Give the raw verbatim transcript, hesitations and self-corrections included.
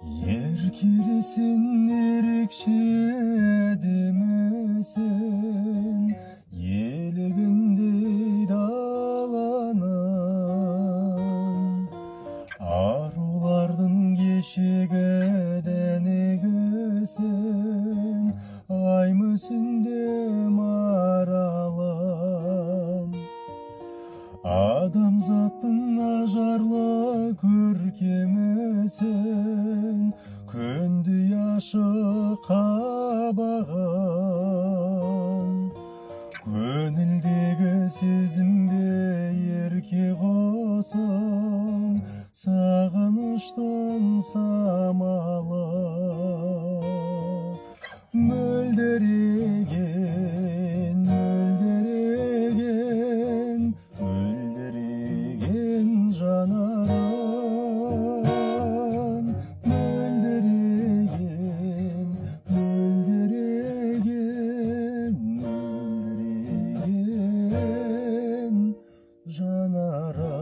Еркелесең ерекше әдемісің, елігіндей даланың. Арулардың кешегі дәнегісің, ай мүсінде маралым. Адамзаттың ажарлы көркемісің, күндей ашық қабағың. Көңілдегі сезімге ерке қосым, сағыныштың самалы. Мөлдіреген, мөлдіреген, мөлдіреген жанарың. Мөлдіреген, мөлдіреген, мөлдіреген жанарың.